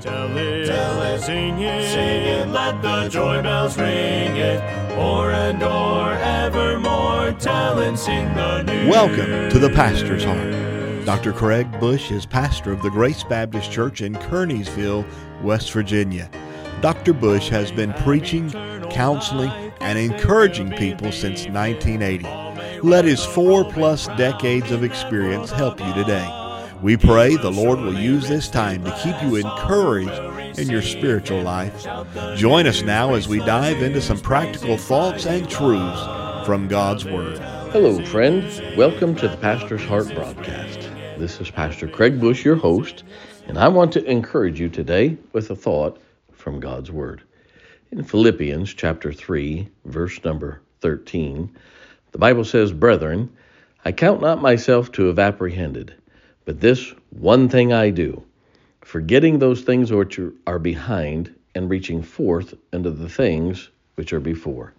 Tell it, sing it, let the joy bells ring it, o'er and o'er evermore, tell and sing the news. Welcome to the Pastor's Heart. Dr. Craig Bush is pastor of the Grace Baptist Church in Kearneysville, West Virginia. Dr. Bush has been preaching, counseling, and encouraging people since 1980. Let his 4+ decades of experience help you today. We pray the Lord will use this time to keep you encouraged in your spiritual life. Join us now as we dive into some practical thoughts and truths from God's Word. Hello, friends. Welcome to the Pastor's Heart broadcast. This is Pastor Craig Bush, your host, and I want to encourage you today with a thought from God's Word. In Philippians chapter 3, verse number 13, the Bible says, "Brethren, I count not myself to have apprehended, but this one thing I do, forgetting those things which are behind, and reaching forth unto the things which are before."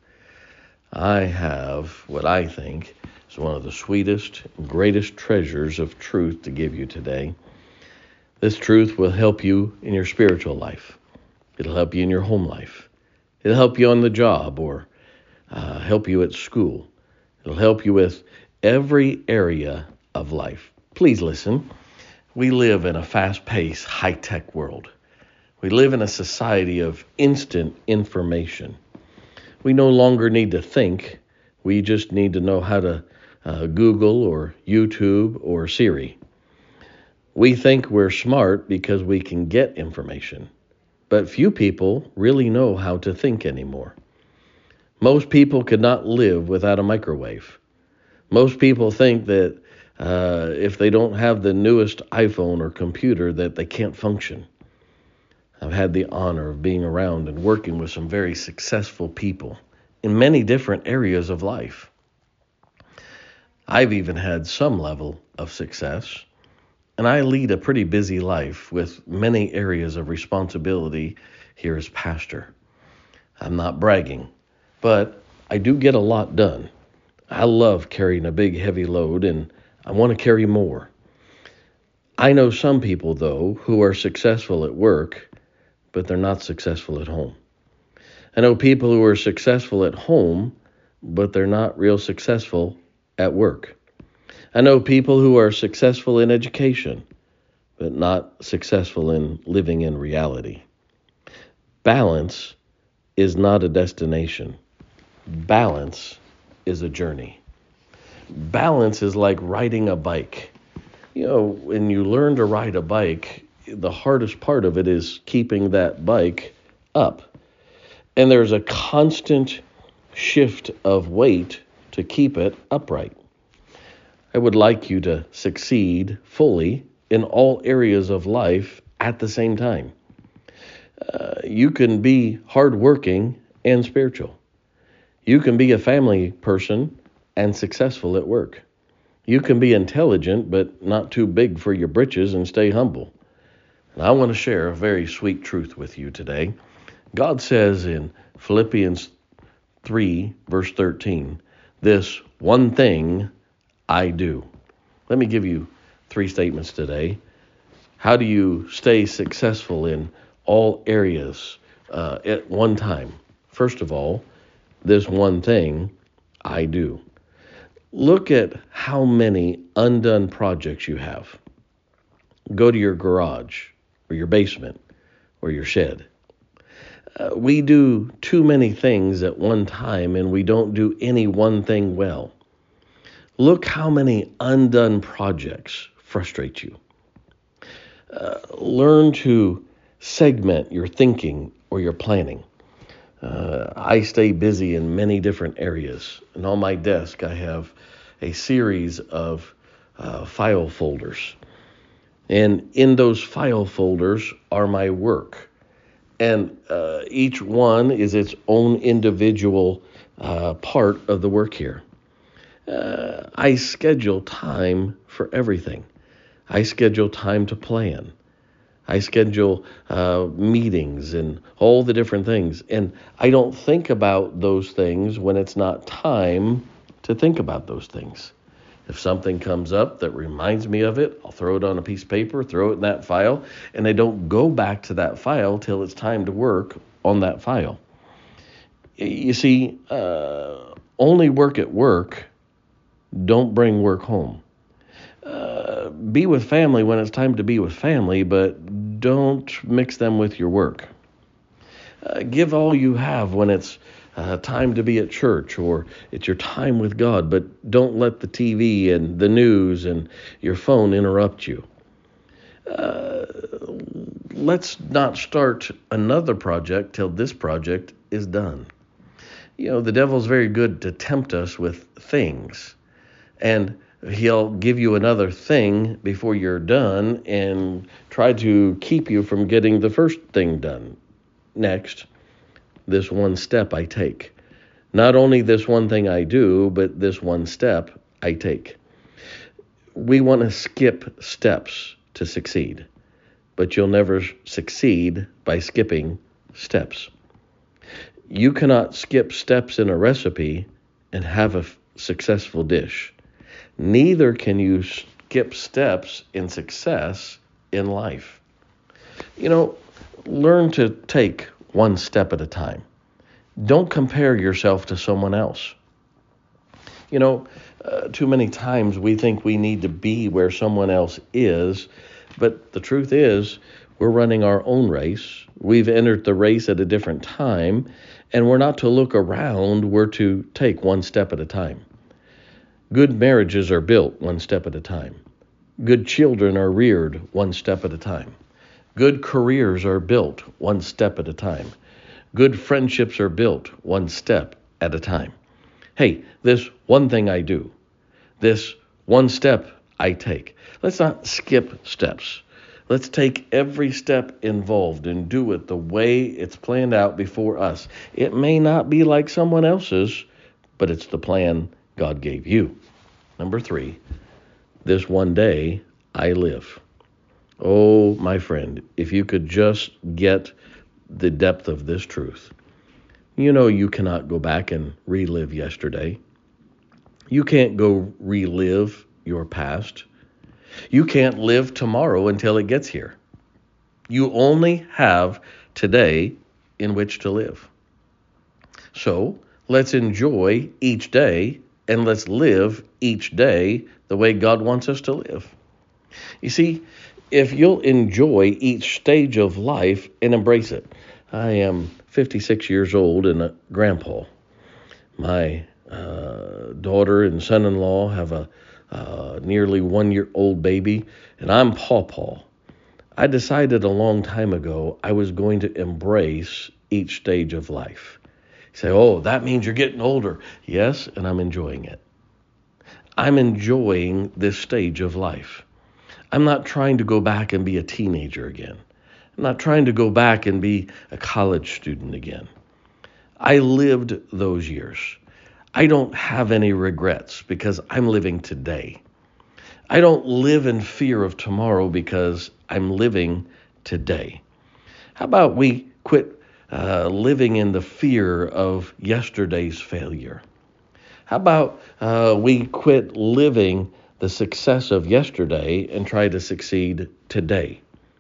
I have what I think is one of the sweetest and greatest treasures of truth to give you today. This truth will help you in your spiritual life. It'll help you in your home life. It'll help you on the job or help you at school. It'll help you with every area of life. Please listen. We live in a fast-paced, high-tech world. We live in a society of instant information. We no longer need to think. We just need to know how to Google or YouTube or Siri. We think we're smart because we can get information, but few people really know how to think anymore. Most people could not live without a microwave. Most people think that if they don't have the newest iPhone or computer, that they can't function. I've had the honor of being around and working with some very successful people in many different areas of life. I've even had some level of success, and I lead a pretty busy life with many areas of responsibility here as pastor. I'm not bragging, but I do get a lot done. I love carrying a big, heavy load, and I want to carry more. I know some people, though, who are successful at work, but they're not successful at home. I know people who are successful at home, but they're not real successful at work. I know people who are successful in education, but not successful in living in reality. Balance is not a destination. Balance is a journey. Balance is like riding a bike. You know, when you learn to ride a bike, the hardest part of it is keeping that bike up. And there's a constant shift of weight to keep it upright. I would like you to succeed fully in all areas of life at the same time. You can be hardworking and spiritual. You can be a family person and successful at work. You can be intelligent, but not too big for your britches and stay humble. And I want to share a very sweet truth with you today. God says in Philippians 3, verse 13, "This one thing I do." Let me give you 3 statements today. How do you stay successful in all areas at one time? First of all, this one thing I do. Look at how many undone projects you have. Go to your garage or your basement or your shed. We do too many things at one time, and we don't do any one thing well. Look how many undone projects frustrate you. Learn to segment your thinking or your planning. I stay busy in many different areas, and on my desk I have a series of file folders. And in those file folders are my work. And each one is its own individual part of the work here. I schedule time for everything. I schedule time to plan. I schedule meetings and all the different things. And I don't think about those things when it's not time to think about those things. If something comes up that reminds me of it, I'll throw it on a piece of paper, throw it in that file, and I don't go back to that file till it's time to work on that file. You see, only work at work, don't bring work home. Be with family when it's time to be with family, but don't mix them with your work. Give all you have when it's time to be at church or it's your time with God, but don't let the TV and the news and your phone interrupt you. Let's not start another project till this project is done. You know, the devil's very good to tempt us with things, and he'll give you another thing before you're done and try to keep you from getting the first thing done. Next, this one step I take. Not only this one thing I do, but this one step I take. We want to skip steps to succeed, but you'll never succeed by skipping steps. You cannot skip steps in a recipe and have a successful dish. Neither can you skip steps in success in life. You know, learn to take one step at a time. Don't compare yourself to someone else. You know, too many times we think we need to be where someone else is, but the truth is we're running our own race. We've entered the race at a different time, and we're not to look around. We're to take one step at a time. Good marriages are built one step at a time. Good children are reared one step at a time. Good careers are built one step at a time. Good friendships are built one step at a time. Hey, this one thing I do, this one step I take. Let's not skip steps. Let's take every step involved and do it the way it's planned out before us. It may not be like someone else's, but it's the plan God gave you. Number 3, this one day I live. Oh, my friend, if you could just get the depth of this truth. You know you cannot go back and relive yesterday. You can't go relive your past. You can't live tomorrow until it gets here. You only have today in which to live. So let's enjoy each day and let's live each day the way God wants us to live. You see, if you'll enjoy each stage of life and embrace it. I am 56 years old and a grandpa. My daughter and son-in-law have a nearly 1-year-old baby, and I'm pawpaw. I decided a long time ago I was going to embrace each stage of life. You say, oh, that means you're getting older. Yes, and I'm enjoying it. I'm enjoying this stage of life. I'm not trying to go back and be a teenager again. I'm not trying to go back and be a college student again. I lived those years. I don't have any regrets because I'm living today. I don't live in fear of tomorrow because I'm living today. How about we quit living in the fear of yesterday's failure? How about we quit living the success of yesterday and try to succeed today?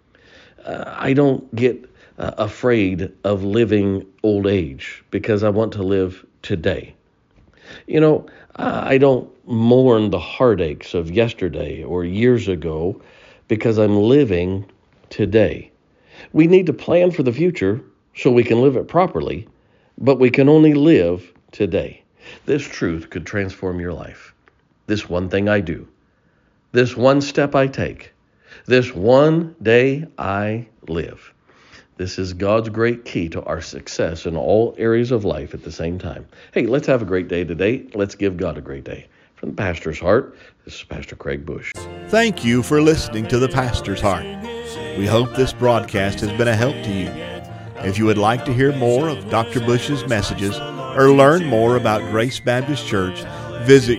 I don't get afraid of living old age because I want to live today. You know, I don't mourn the heartaches of yesterday or years ago because I'm living today. We need to plan for the future so we can live it properly, but we can only live today. This truth could transform your life. This one thing I do. This one step I take. This one day I live. This is God's great key to our success in all areas of life at the same time. Hey, let's have a great day today. Let's give God a great day. From the Pastor's Heart, this is Pastor Craig Bush. Thank you for listening to the Pastor's Heart. We hope this broadcast has been a help to you. If you would like to hear more of Dr. Bush's messages or learn more about Grace Baptist Church, visit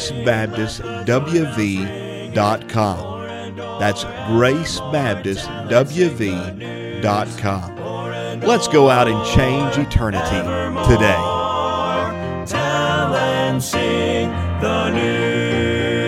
gracebaptistwv.com. That's gracebaptistwv.com. Let's go out and change eternity today. Tell and sing the news.